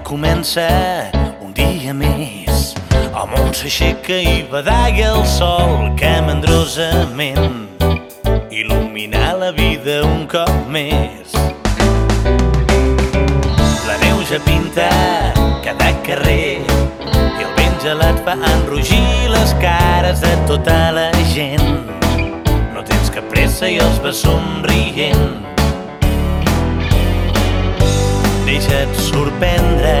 comença un dia més. El món s'aixeca i badalla el sol que mandrosament il·lumina la vida un cop més. La neu ja pinta cada carrer i el vent gelat fa enrogir les cares de tota la gent. No tens cap pressa i els vas somrient. Deixa't sorprendre.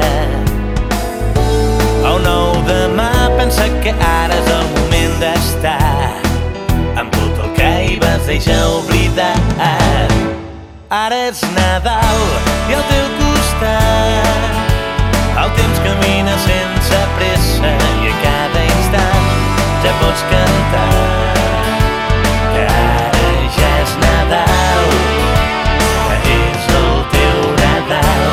El nou demà pensa que ara és el moment d'estar amb tot el que hi vas deixar oblidat. Ara és Nadal i al teu costat el temps camina sense pressa i a cada instant ja pots cantar que ara ja és Nadal, que és el teu Nadal.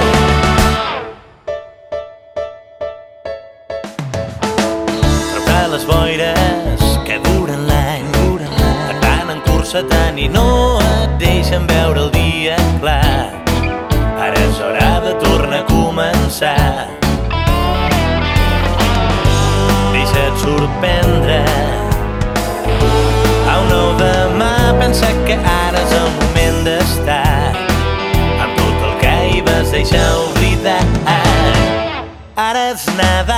Però les boires que duren l'any et van encursetant i no et deixen veure el dia clar. Ara és hora de tornar a començar. Deixa't sorprendre. A un nou demà pensa que ara és el moment d'estar amb tot el que hi vas deixar oblidat. Ara és Nadal